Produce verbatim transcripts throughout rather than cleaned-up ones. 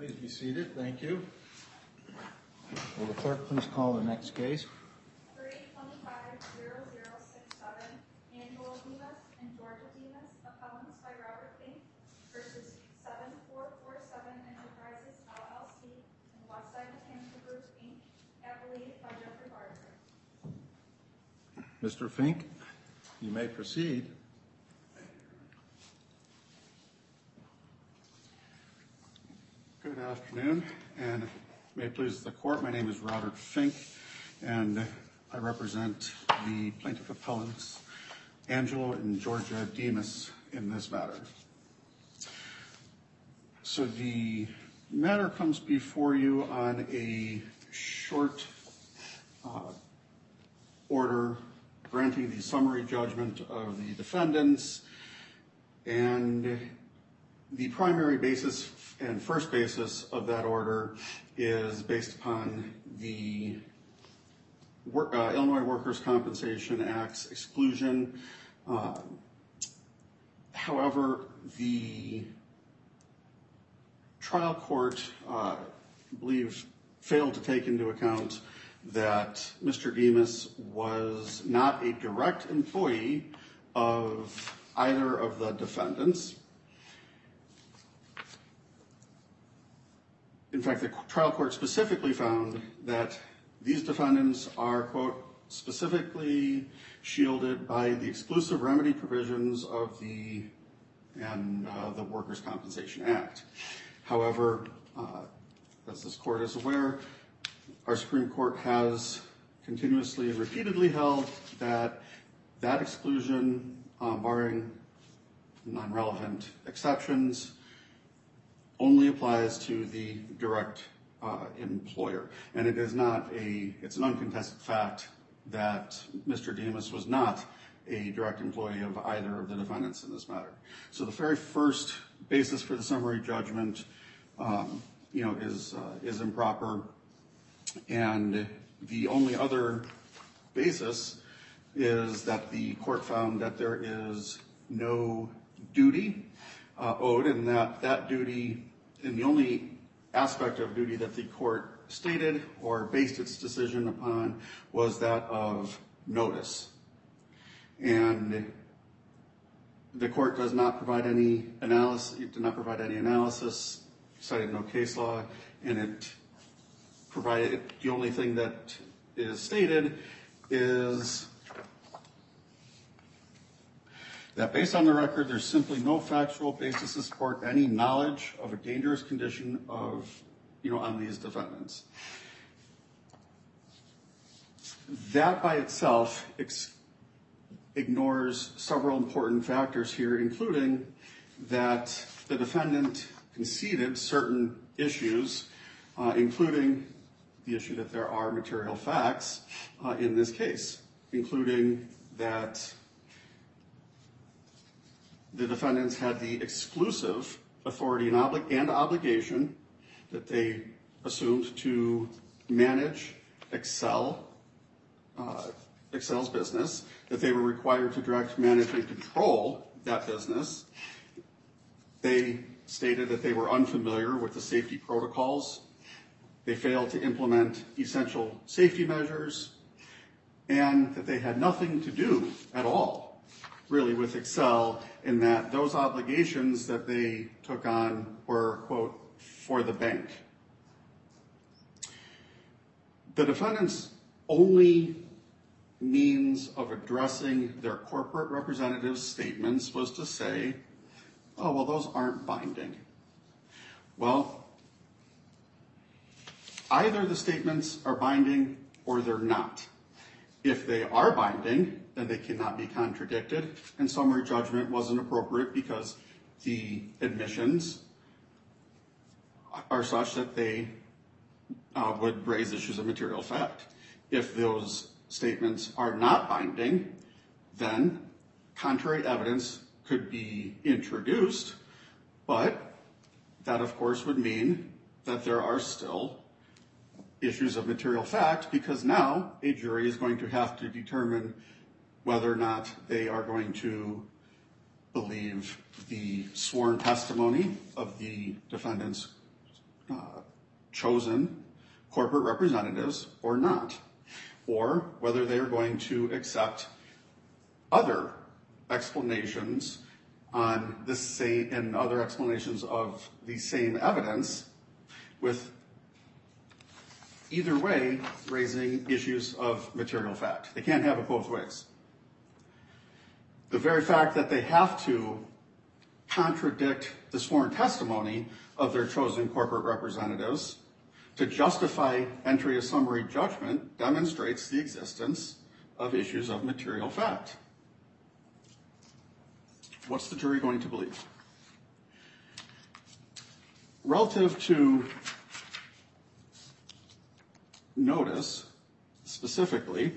Please be seated. Thank you. Will the clerk please call the next case? three twenty-five zero zero six seven, Angela Demas and Georgia Demas, appellants by Robert Fink versus seven four four seven Enterprises L L C and Westside Mechanical Group Incorporated, appellate by Jeffrey Barger. Mister Fink, you may proceed. Good afternoon, and may it please the court, my name is Robert Fink, and I represent the plaintiff appellants Angela and Georgia Demas in this matter. So the matter comes before you on a short uh, order granting the summary judgment of the defendants, and the primary basis and first basis of that order is based upon the work, uh, Illinois Workers' Compensation Act's exclusion. Uh, however, the trial court, uh, I believe, failed to take into account that Mister Demas was not a direct employee of either of the defendants. In fact, the trial court specifically found that these defendants are, quote, specifically shielded by the exclusive remedy provisions of the and uh, the Workers' Compensation Act. However, uh, as this court is aware, our Supreme Court has continuously and repeatedly held that that exclusion, uh, barring non-relevant exceptions, only applies to the direct uh, employer. And it is not a, it's an uncontested fact that Mister Demas was not a direct employee of either of the defendants in this matter. So the very first basis for the summary judgment, um, you know, is uh, is improper. And the only other basis is that the court found that there is no duty uh, owed, and that that duty, and the only aspect of duty that the court stated or based its decision upon was that of notice. And the court does not provide any analysis, it did not provide any analysis, cited no case law, and it provided, the only thing that is stated is that based on the record, there's simply no factual basis to support any knowledge of a dangerous condition of, you know, on these defendants. That by itself ex- ignores several important factors here, including that the defendant conceded certain issues, uh, including the issue that there are material facts uh, in this case, including that the defendants had the exclusive authority and, obli- and obligation that they assumed to manage Excel, uh, Excel's business, that they were required to direct, manage, and control that business. They stated that they were unfamiliar with the safety protocols. They failed to implement essential safety measures, and that they had nothing to do at all, really, with Excel, in that those obligations that they took on were, quote, for the bank. The defendants' only means of addressing their corporate representatives' statements was to say, oh, well, those aren't binding. Well, either the statements are binding or they're not. If they are binding, then they cannot be contradicted, and summary judgment wasn't appropriate because the admissions are such that they uh, would raise issues of material fact. If those statements are not binding, then contrary evidence could be introduced, but that, of course, would mean that there are still issues of material fact, because now a jury is going to have to determine whether or not they are going to believe the sworn testimony of the defendant's uh, chosen corporate representatives or not, or whether they are going to accept other explanations on this same and other explanations of the same evidence, with either way raising issues of material fact. They can't have it both ways. The very fact that they have to contradict the sworn testimony of their chosen corporate representatives to justify entry of summary judgment demonstrates the existence of issues of material fact. What's the jury going to believe? Relative to notice, specifically,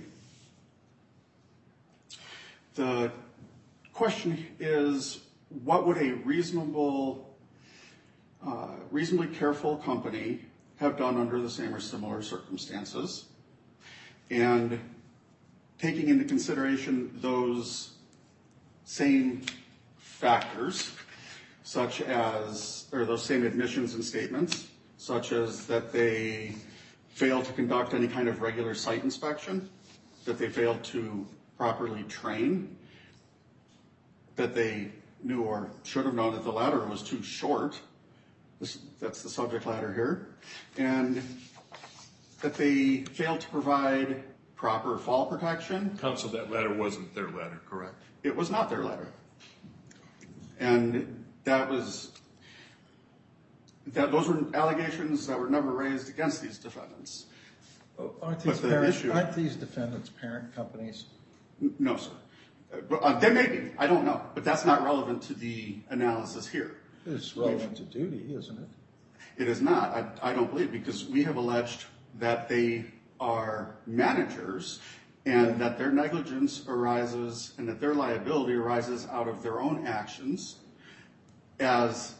the question is, what would a reasonable, uh, reasonably careful company have done under the same or similar circumstances? And taking into consideration those same factors, such as, or those same admissions and statements, such as that they failed to conduct any kind of regular site inspection, that they failed to properly train, that they knew or should have known that the ladder was too short. This, that's the subject ladder here. And that they failed to provide proper fall protection. Counsel, that ladder wasn't their ladder, correct? It was not their ladder. And that was, that those were allegations that were never raised against these defendants. Oh, aren't these, But the parent, issue- aren't these defendants parent companies? N- No, sir. Uh, uh, they may be, I don't know, but that's not relevant to the analysis here. It's relevant to duty, isn't it? It is not, I, I don't believe, because we have alleged that they are managers and that their negligence arises and that their liability arises out of their own actions as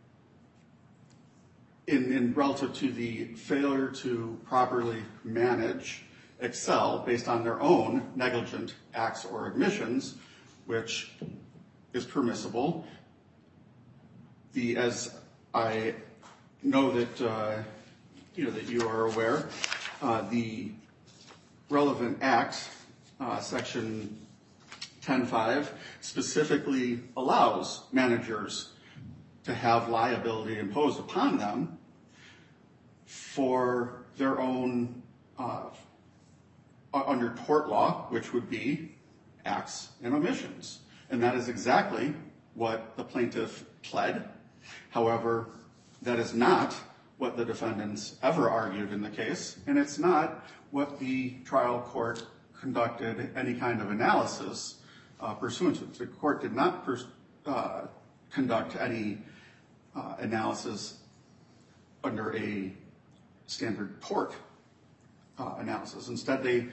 in, in relative to the failure to properly manage Excel based on their own negligent acts or omissions, which is permissible. The, as I know that, uh, you know, that you are aware, uh, the relevant act, uh, section ten point five, specifically allows managers to have liability imposed upon them for their own, uh, under tort law, which would be acts and omissions. And that is exactly what the plaintiff pled. However, that is not what the defendants ever argued in the case, and it's not what the trial court conducted any kind of analysis uh, pursuant to. The court did not pers- uh, conduct any uh, analysis under a standard tort uh, analysis. Instead, they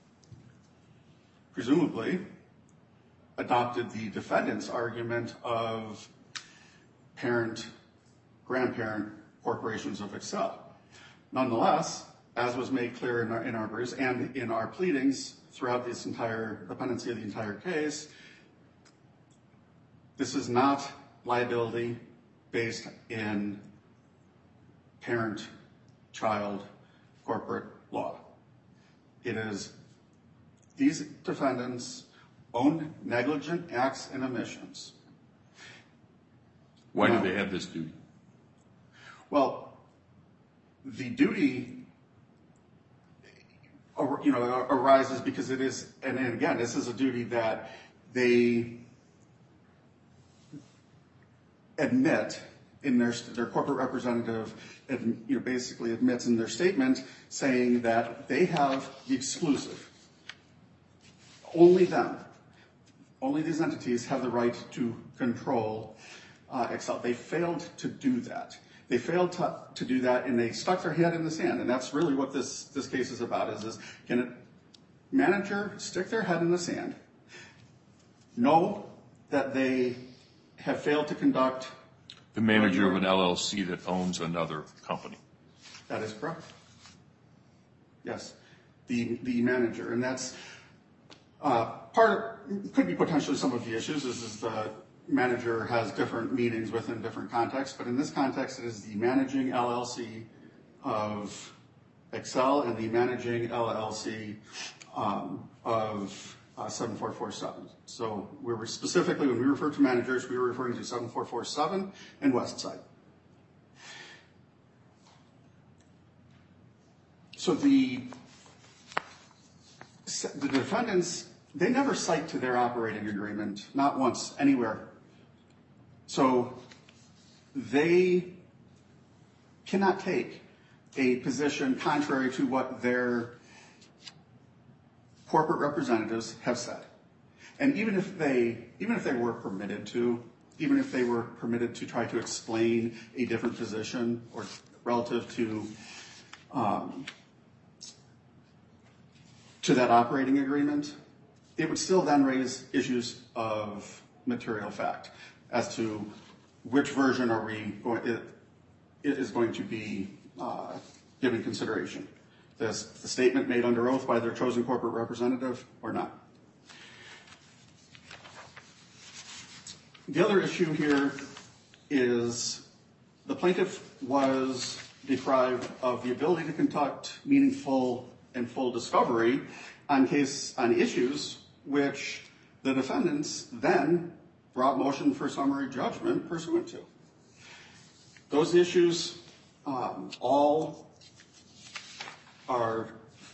presumably adopted the defendant's argument of parent, grandparent corporations of Excel. Nonetheless, as was made clear in our, in our briefs and in our pleadings throughout this entire, the pendency of the entire case, this is not liability based in parent-child corporate law. It is these defendants owned negligent acts and omissions. Why No. do they have this duty? Well, the duty, you know, arises because it is, and again, this is a duty that they admit in their their corporate representative, you know, basically admits in their statement saying that they have the exclusive. Only them, only these entities have the right to control uh, Excel. They failed to do that. They failed to, to do that, and they stuck their head in the sand. And that's really what this, this case is about, is, is can a manager stick their head in the sand, know that they have failed to conduct... The manager of an L L C that owns another company. That is correct. Yes, the, the manager. And that's uh, part of, could be potentially some of the issues, is, is the manager has different meanings within different contexts, but in this context, it is the managing L L C of Excel and the managing L L C um, of uh, seven four four seven. So we were specifically, when we refer to managers, we were referring to seven four four seven and Westside. So the, the defendants, they never cite to their operating agreement, not once, anywhere. So they cannot take a position contrary to what their corporate representatives have said. And even if they, even if they were permitted to, even if they were permitted to try to explain a different position or relative to um, to that operating agreement, it would still then raise issues of material fact as to which version are we going, it, it is going to be uh, given consideration. This, the statement made under oath by their chosen corporate representative or not. The other issue here is the plaintiff was deprived of the ability to conduct meaningful and full discovery on case on issues which the defendants then brought motion for summary judgment pursuant to. Those issues um, all are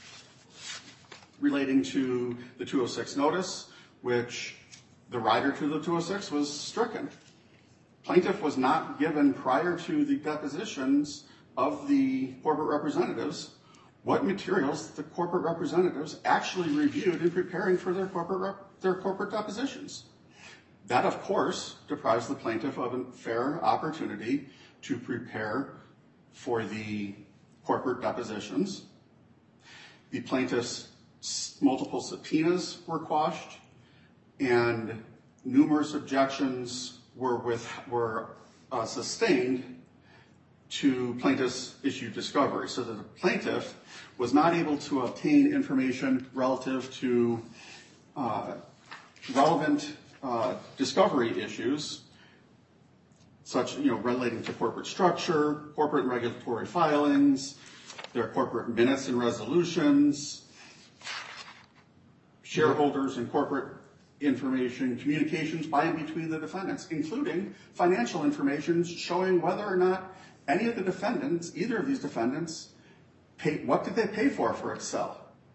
relating to the two oh six notice, which the rider to the two oh six was stricken. Plaintiff was not given prior to the depositions of the corporate representatives what materials the corporate representatives actually reviewed in preparing for their corporate rep- their corporate depositions. That, of course, deprives the plaintiff of a fair opportunity to prepare for the corporate depositions. The plaintiff's multiple subpoenas were quashed, and numerous objections were with were uh, sustained to plaintiff's issued discovery, so that the plaintiff was not able to obtain information relative to uh, relevant uh, discovery issues, such you know relating to corporate structure, corporate and regulatory filings, their corporate minutes and resolutions, shareholders and corporate information, communications by and between the defendants, including financial information showing whether or not any of the defendants, either of these defendants, paid, what did they pay for for Excel?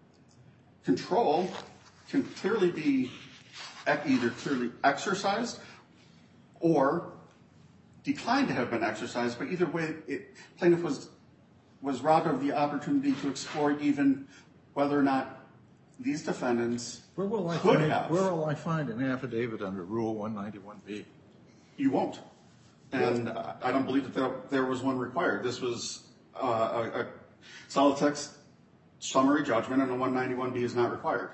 Control can clearly be either clearly exercised or declined to have been exercised, but either way, it, plaintiff was was robbed of the opportunity to explore even whether or not these defendants Where will I could find, have. Where will I find an affidavit under Rule one ninety-one B? You won't. And I don't believe that there, there was one required. This was uh, a, a solid text summary judgment, and a one ninety-one B is not required.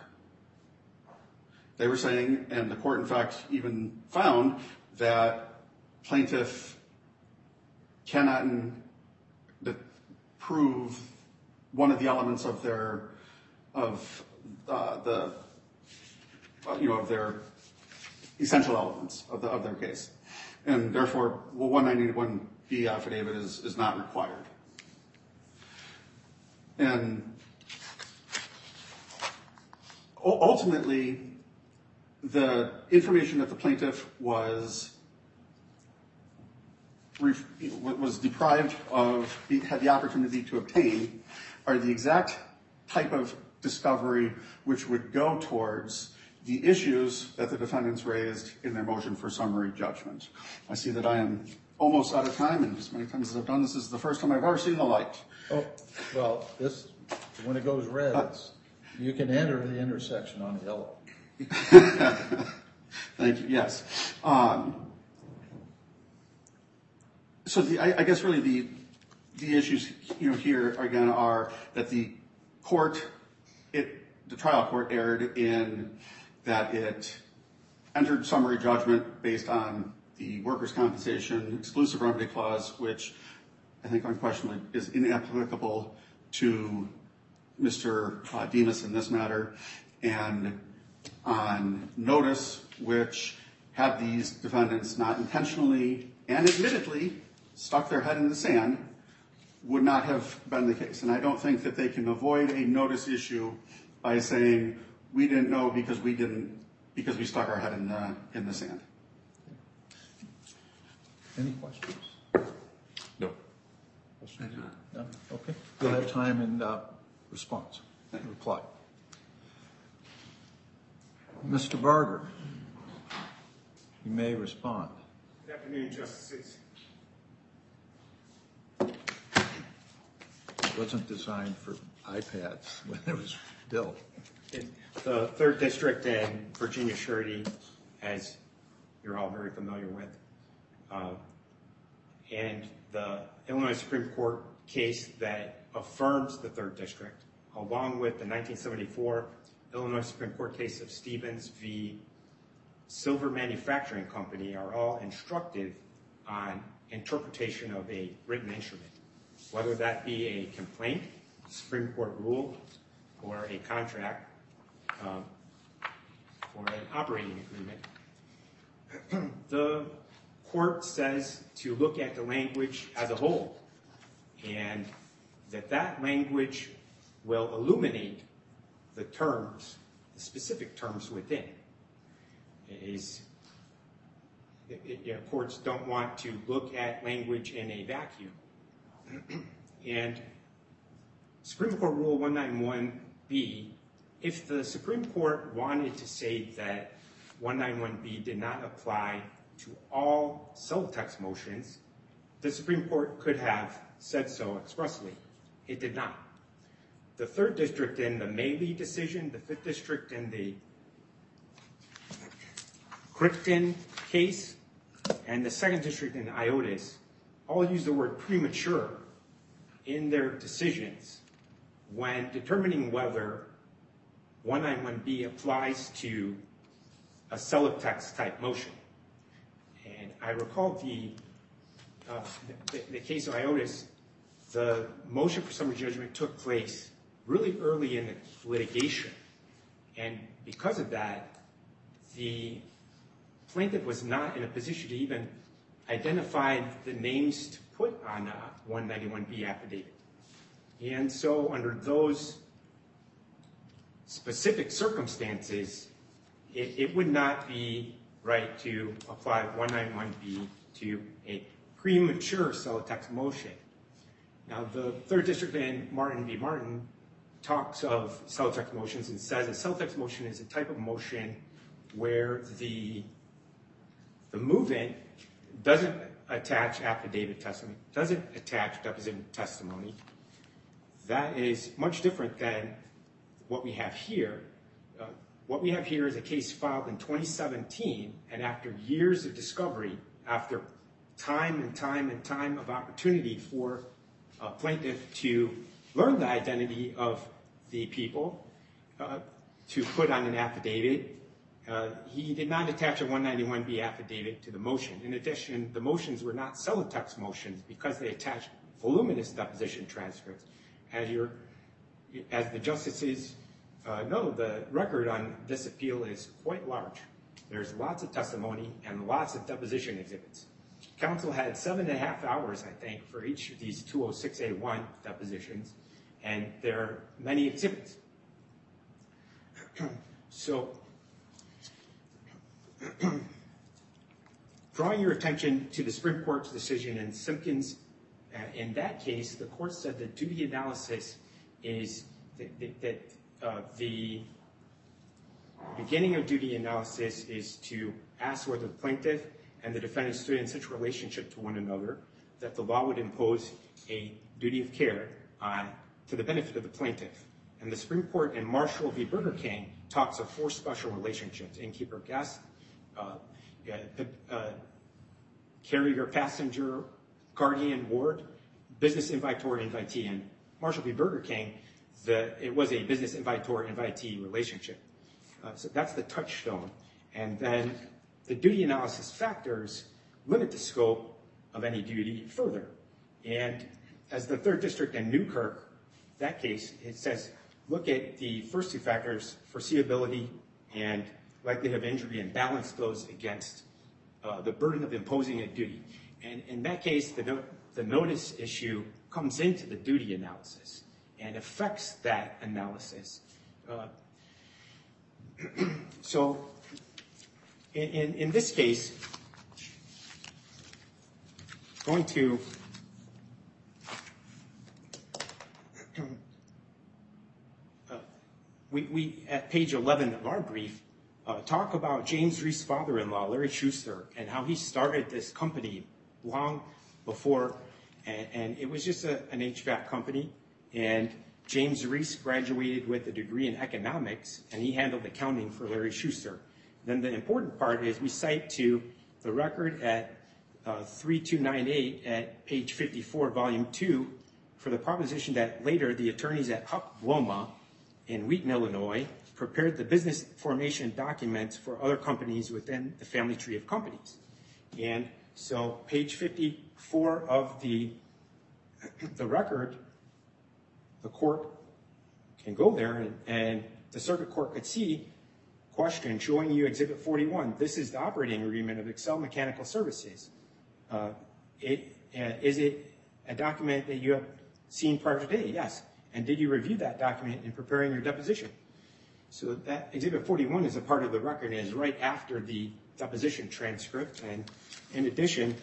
They were saying, and the court in fact even found, that plaintiff cannot in, the, prove one of the elements of their of uh, the uh, you know of their essential elements of the of their case. And therefore, well, one ninety-one B affidavit is, is not required. And ultimately, the information that the plaintiff was was deprived of, had the opportunity to obtain, are the exact type of discovery which would go towards the issues that the defendants raised in their motion for summary judgment. I see that I am almost out of time, and as many times as I've done this, this is the first time I've ever seen the light. Oh, well, this, when it goes red, Uh, it's, you can enter the intersection on yellow. Thank you, yes. Um, so the, I, I guess really the, the issues you know, here, again, are that the court, it, the trial court erred in that it entered summary judgment based on the workers' compensation exclusive remedy clause, which I think unquestionably is inapplicable to Mister Uh, Demas in this matter, and on notice, which had these defendants not intentionally and admittedly stuck their head in the sand, would not have been the case. And I don't think that they can avoid a notice issue by saying we didn't know because we didn't because we stuck our head in the in the sand. Any questions? No. Questions? No? Okay. You'll have time in uh, response, reply. Mister Barger, you may respond. Good afternoon, Justices. It wasn't designed for iPads when it was built. The third District and Virginia Surety, as you're all very familiar with, uh, and the Illinois Supreme Court case that affirms the third District, along with the nineteen seventy-four Illinois Supreme Court case of Stevens v. Silver Manufacturing Company, are all instructive on interpretation of a written instrument, whether that be a complaint, Supreme Court rule, or a contract, um, or an operating agreement. The court says to look at the language as a whole, and that that language will illuminate the terms, the specific terms within. It is, it, it, you know, courts don't want to look at language in a vacuum. And Supreme Court Rule one ninety-one B, if the Supreme Court wanted to say that one ninety-one B did not apply to all cell-text motions, the Supreme Court could have said so expressly. It did not. The third District in the Maley decision, the fifth District in the Crichton case, and the second District in Iotis all use the word premature in their decisions when determining whether one ninety-one B applies to a cell-text type motion. And I recall the, uh, the, the case of Iotis, the motion for summary judgment took place really early in the litigation. And because of that, the plaintiff was not in a position to even identify the names to put on a one ninety-one B affidavit. And so under those specific circumstances, it, it would not be right to apply one ninety-one B to a premature cell-text motion. Now, the third District in Martin v. Martin talks of cell-text motions and says a cell-text motion is a type of motion where the, the movement doesn't attach affidavit testimony, doesn't attach deposition testimony. That is much different than what we have here. Uh, what we have here is a case filed in twenty seventeen, and after years of discovery, after time and time and time of opportunity for a plaintiff to learn the identity of the people, uh, to put on an affidavit, uh, he did not attach a one ninety-one B affidavit to the motion. In addition, the motions were not cell-text motions because they attached voluminous deposition transcripts. As, you're, as the justices uh, know, the record on this appeal is quite large. There's lots of testimony and lots of deposition exhibits. Counsel had seven and a half hours, I think, for each of these two oh six A one depositions, and there are many exhibits. So, drawing your attention to the Supreme Court's decision in Simpkins, uh, in that case, the court said that duty analysis is that, that, that uh, the beginning of duty analysis is to ask whether the plaintiff and the defendant stood in such a relationship to one another that the law would impose a duty of care uh, to the benefit of the plaintiff. And the Supreme Court in Marshall v. Burger King talks of four special relationships: innkeeper, guest, uh, uh, carrier, passenger, guardian, ward, business invitor, invitee. And Marshall v. Burger King, the, it was a business invitor-invitee relationship. Uh, so that's the touchstone. And then the duty analysis factors limit the scope of any duty further. And as the third District in Newkirk, that case, it says, look at the first two factors, foreseeability and likelihood of injury and balance those against uh, the burden of imposing a duty. And in that case, the, no- the notice issue comes into the duty analysis and affects that analysis. Uh, so in, in, in this case, going to uh, we, we, at page eleven of our brief, uh, talk about James Reese's father-in-law, Larry Schuster, and how he started this company long before, and, and it was just a, an H V A C company, and James Reese graduated with a degree in economics, and he handled accounting for Larry Schuster. Then the important part is we cite to the record at uh, three two nine eight at page fifty-four, volume two, for the proposition that later the attorneys at Huck Bloma in Wheaton, Illinois, prepared the business formation documents for other companies within the family tree of companies. And so page fifty-four of the, the record, the court can go there and, and the circuit court could see, question showing you exhibit forty-one. This is the operating agreement of Excel Mechanical Services. Uh, it, uh, is it a document that you have seen prior today? Yes. And did you review that document in preparing your deposition? So that exhibit forty-one is a part of the record and is right after the deposition transcript. And in addition,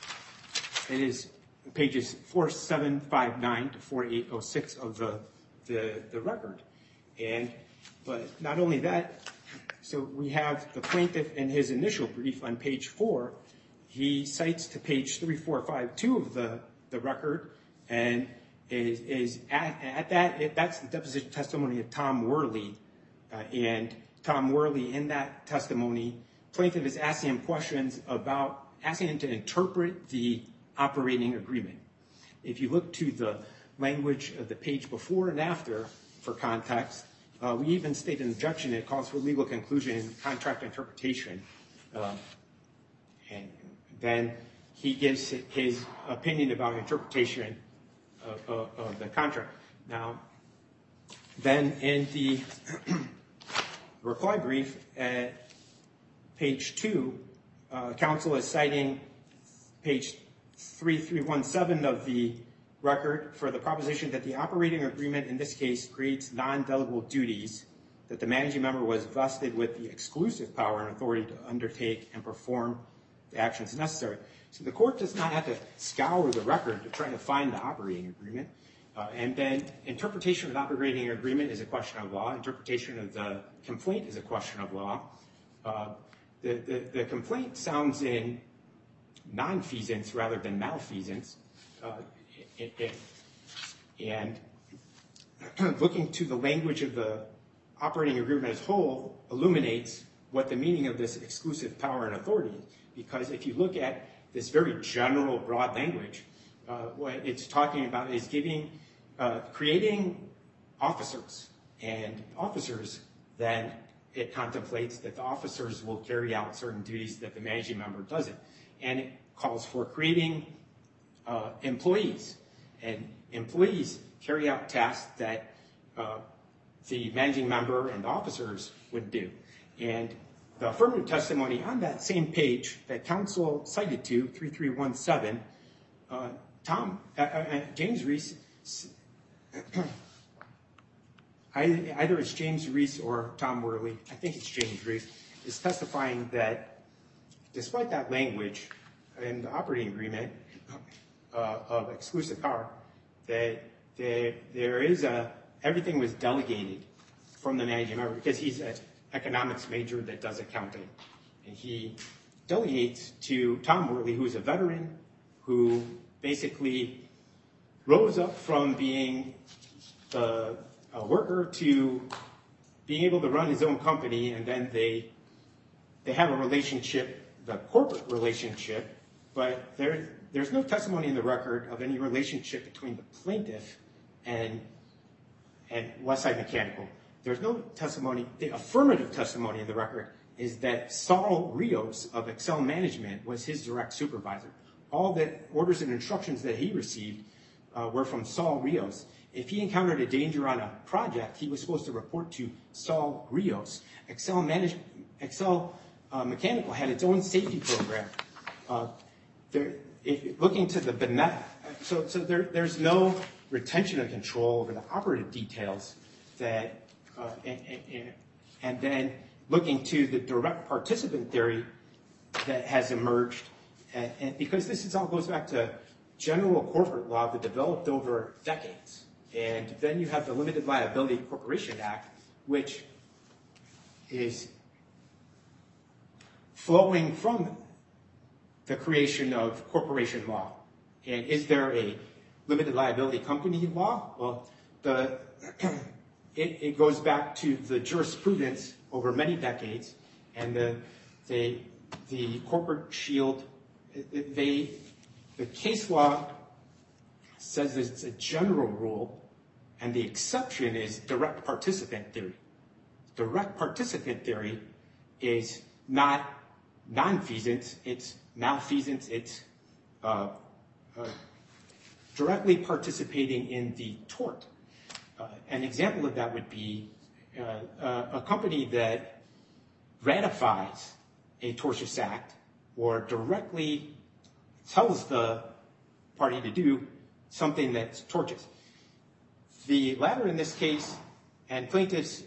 it is pages four seven five nine to four eight oh six of the, the, the record. And, but not only that, so we have the plaintiff in his initial brief on page four, he cites to page three four five two of the, the record, and is, is at, at that, it, that's the deposition testimony of Tom Worley. Uh, and Tom Worley, in that testimony, plaintiff is asking him questions about, asking him to interpret the operating agreement. If you look to the language of the page before and after for context, uh, we even state an objection that calls for legal conclusion and contract interpretation. Uh, and then he gives his opinion about interpretation of, of, of the contract. Now, then in the reply brief at page two, uh, counsel is citing page three three one seven of the record for the proposition that the operating agreement in this case creates non-delegable duties, that the managing member was vested with the exclusive power and authority to undertake and perform the actions necessary. So the court does not have to scour the record to try to find the operating agreement. Uh, and then interpretation of the operating agreement is a question of law. Interpretation of the complaint is a question of law. Uh, the, the, the complaint sounds in nonfeasance rather than malfeasance. Uh, it, it, and looking to the language of the operating agreement as whole illuminates what the meaning of this exclusive power and authority is. Because if you look at this very general, broad language, uh, what it's talking about is giving, uh, creating officers. And officers, then it contemplates that the officers will carry out certain duties that the managing member doesn't. And it calls for creating uh, employees. And employees carry out tasks that uh, the managing member and the officers would do. And the affirmative testimony on that same page that counsel cited to, three three one seven, uh, Tom, uh, uh, James Reese, either it's James Reese or Tom Worley, I think it's James Reese, is testifying that despite that language in the operating agreement uh, of exclusive power, that there, there is a, everything was delegated from the managing member because he's an economics major that does accounting. And he delegates to Tom Worley, who is a veteran, who basically rose up from being a, a worker to being able to run his own company, and then they they have a relationship, the corporate relationship, but there there's no testimony in the record of any relationship between the plaintiff and and Westside Mechanical. There's no testimony. The affirmative testimony in the record is that Saul Rios of Excel Management was his direct supervisor. All the orders and instructions that he received uh, were from Saul Rios. If he encountered a danger on a project, he was supposed to report to Saul Rios. Excel Manage- Excel uh, Mechanical had its own safety program. Uh, there, if, looking to the benet, so so there, there's no retention of control over the operative details that, uh, and, and, and then looking to the direct participant theory that has emerged, and, and because this is all goes back to general corporate law that developed over decades. And then you have the Limited Liability Corporation Act, which is flowing from the creation of corporation law. And is there a limited liability company law? Well, the, it, it goes back to the jurisprudence over many decades, and the, the, the corporate shield, they, the case law says it's a general rule, and the exception is direct participant theory. Direct participant theory is not nonfeasance, it's malfeasance, it's uh, uh, directly participating in the tort. Uh, an example of that would be uh, uh, a company that ratifies a tortious act or directly tells the party to do something that's tortious. The latter in this case, and plaintiffs'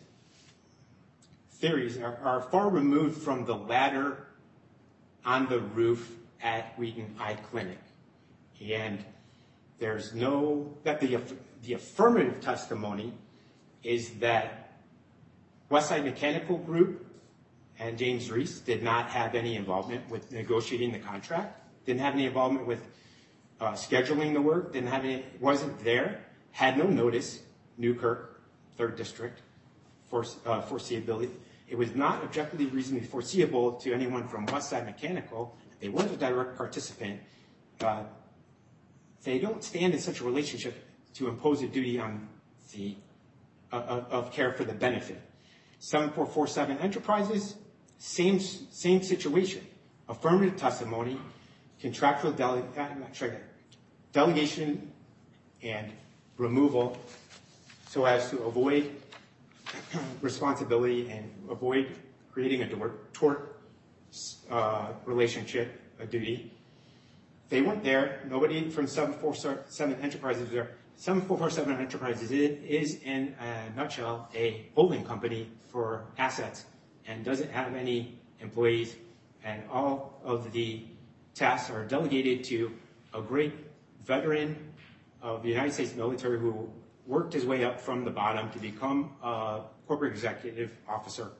theories are, are far removed from the ladder on the roof at Wheaton Eye Clinic. And there's no, that the, the affirmative testimony is that Westside Mechanical Group and James Reese did not have any involvement with negotiating the contract, didn't have any involvement with uh, scheduling the work, didn't have any, wasn't there, had no notice, Newkirk, third District, for, uh, foreseeability. It was not objectively reasonably foreseeable to anyone from Westside Mechanical. They weren't a direct participant. Uh, they don't stand in such a relationship to impose a duty on the, uh, of care for the benefit. seven four four seven Enterprises, same, same situation. Affirmative testimony, contractual dele- sorry, delegation and removal so as to avoid responsibility and avoid creating a tort uh, relationship, a duty. They weren't there. Nobody from seven four seven Enterprises was there. seven four four seven Enterprises is, in a nutshell, a holding company for assets and doesn't have any employees, and all of the tasks are delegated to a great veteran of the United States military who worked his way up from the bottom to become a corporate executive officer.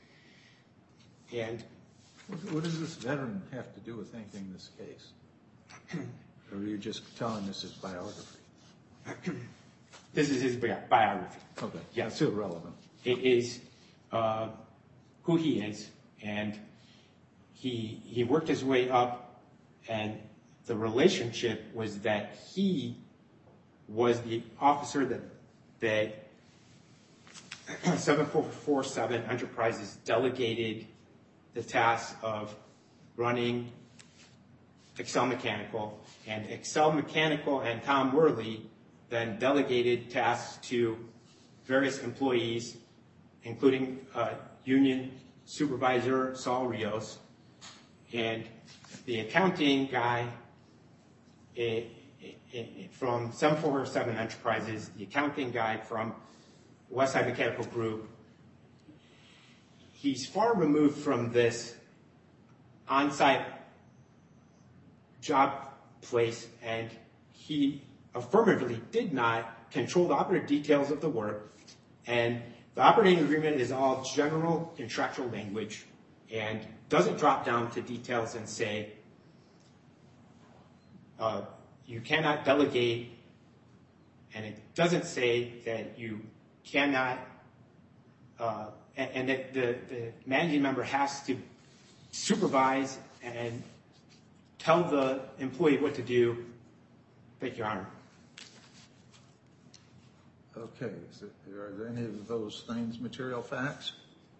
And What does this veteran have to do with anything in this case? Or are you just telling us his biography? This is his bi- biography. Okay, Yes. that's irrelevant. It is uh, who he is, and he he worked his way up, and the relationship was that he was the officer that that seven four four seven Enterprises delegated the task of running Excel Mechanical, and Excel Mechanical and Tom Worley then delegated tasks to various employees, including uh, union supervisor Saul Rios, and the accounting guy it, it, it, from seven four four seven Enterprises, the accounting guy from Westside Mechanical Group. He's far removed from this on-site job place, and he affirmatively did not control the operative details of the work, and the operating agreement is all general contractual language and doesn't drop down to details and say uh, you cannot delegate, and it doesn't say that you cannot uh, and, and that the, the managing member has to supervise and tell the employee what to do. Thank you, Your Honor. Okay, is it, are there any of those things material facts?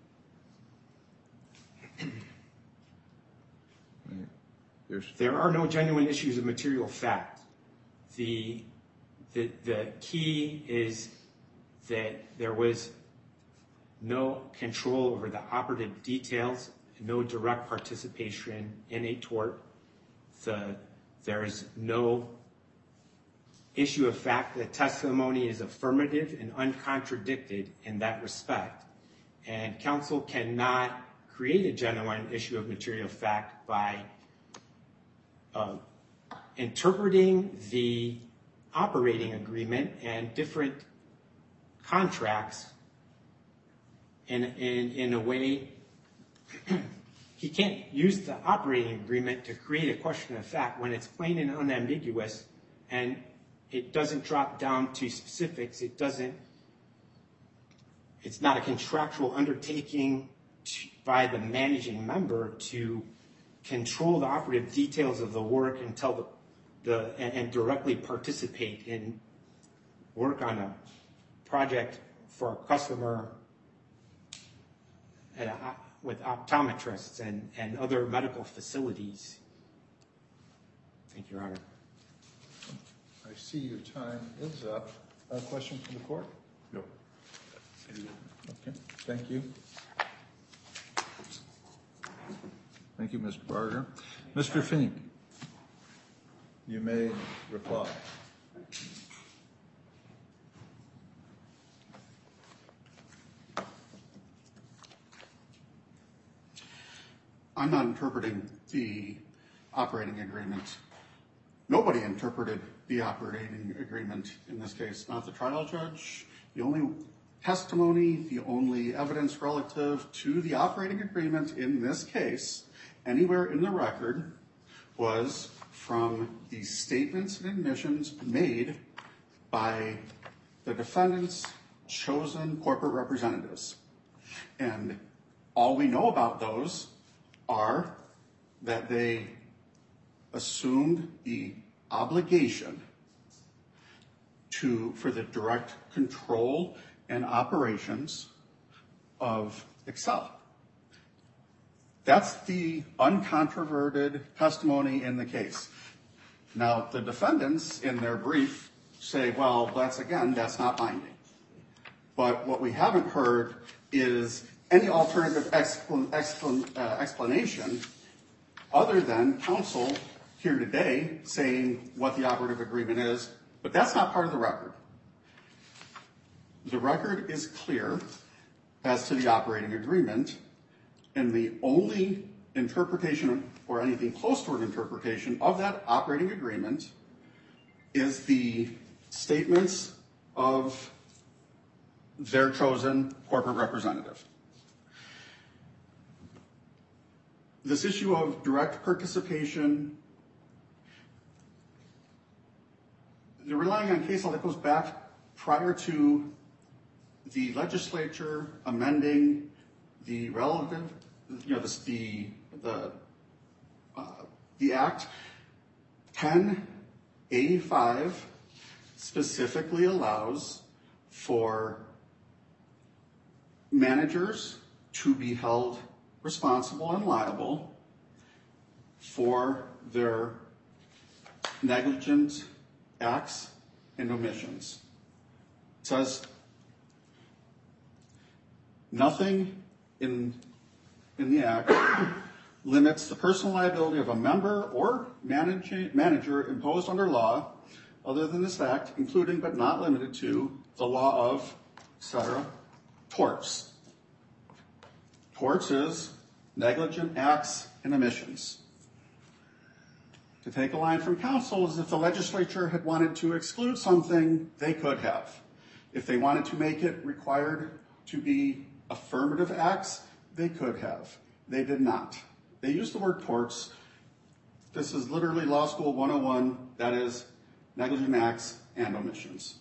There's, There are no genuine issues of material fact. The, the, the key is that there was no control over the operative details, no direct participation in a tort. The, there is no issue of fact. The testimony is affirmative and uncontradicted in that respect. And counsel cannot create a genuine issue of material fact by uh, interpreting the operating agreement and different contracts in, in, in a way. He can't use the operating agreement to create a question of fact when it's plain and unambiguous, and it doesn't drop down to specifics. It doesn't, it's not a contractual undertaking to, by the managing member to control the operative details of the work and tell the, the and, and directly participate in work on a project for a customer at a, with optometrists and, and other medical facilities. Thank you, Your Honor. I see your time is up. A question from the court? No. Okay, thank you. Thank you, Mister Barger. Mister Fink, you may reply. I'm not interpreting the operating agreement. Nobody interpreted the operating agreement in this case, not the trial judge. The only testimony, the only evidence relative to the operating agreement in this case, anywhere in the record, was from the statements and admissions made by the defendant's chosen corporate representatives. And all we know about those are that they assumed the obligation to for the direct control and operations of Excel. That's the uncontroverted testimony in the case. Now, the defendants in their brief say, well, that's again, that's not binding. But what we haven't heard is any alternative explan- explan- uh, explanation other than counsel here today saying what the operative agreement is, but that's not part of the record. The record is clear as to the operating agreement, and the only interpretation or anything close to an interpretation of that operating agreement is the statements of their chosen corporate representative. This issue of direct participation, they're relying on case law that goes back prior to the legislature amending the relevant, you know, the the the, uh, the Act. ten A five specifically allows for managers to be held responsible and liable for their negligent acts and omissions. It says nothing in, in the Act limits the personal liability of a member or manage, manager imposed under law other than this Act, including but not limited to the law of, et cetera, torts. Torts is negligent acts and omissions. To take a line from counsel is if the legislature had wanted to exclude something, they could have. If they wanted to make it required to be affirmative acts, they could have. They did not. They used the word torts. This is literally Law School one oh one, that is negligent acts and omissions.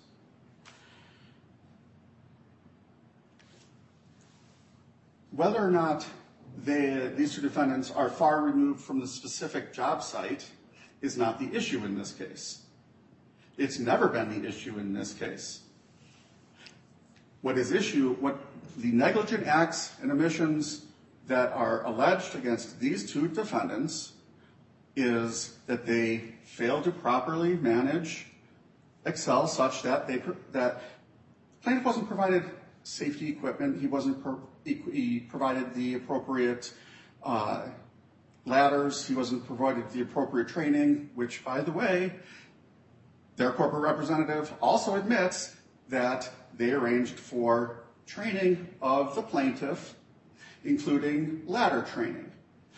Whether or not they, these two defendants are far removed from the specific job site is not the issue in this case. It's never been the issue in this case. What is issue, what the negligent acts and omissions that are alleged against these two defendants is that they failed to properly manage Excel such that they that plaintiff wasn't provided safety equipment. He wasn't per, he, he provided the appropriate uh, ladders. He wasn't provided the appropriate training, which, by the way, their corporate representative also admits that they arranged for training of the plaintiff, including ladder training.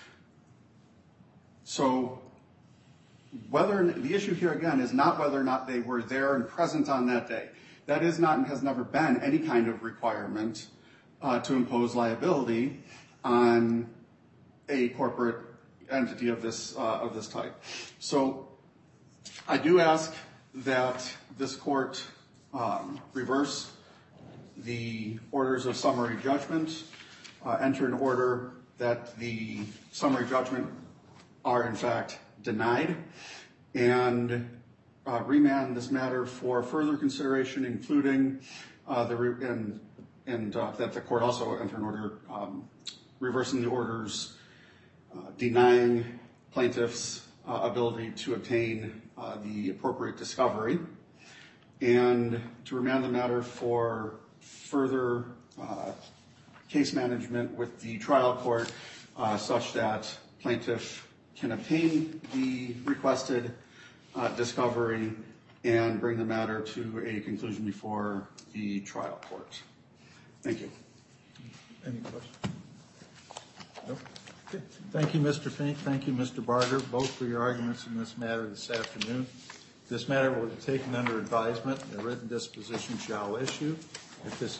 So whether the issue here again is not whether or not they were there and present on that day. That is not and has never been any kind of requirement uh, to impose liability on a corporate entity of this uh, of this type. So I do ask that this court um, reverse the orders of summary judgment, uh, enter an order that the summary judgment are in fact denied, and uh, remand this matter for further consideration, including uh, the re- and and uh, that the court also enter an order um, reversing the orders uh, denying plaintiffs' uh, ability to obtain uh, the appropriate discovery, and to remand the matter for further uh, case management with the trial court uh, such that plaintiff can obtain the requested uh, discovery and bring the matter to a conclusion before the trial court. Thank you. Any questions? No? Okay. Thank you, Mister Fink. Thank you, Mister Barger, both for your arguments in this matter this afternoon. This matter will be taken under advisement. A written disposition shall issue. If this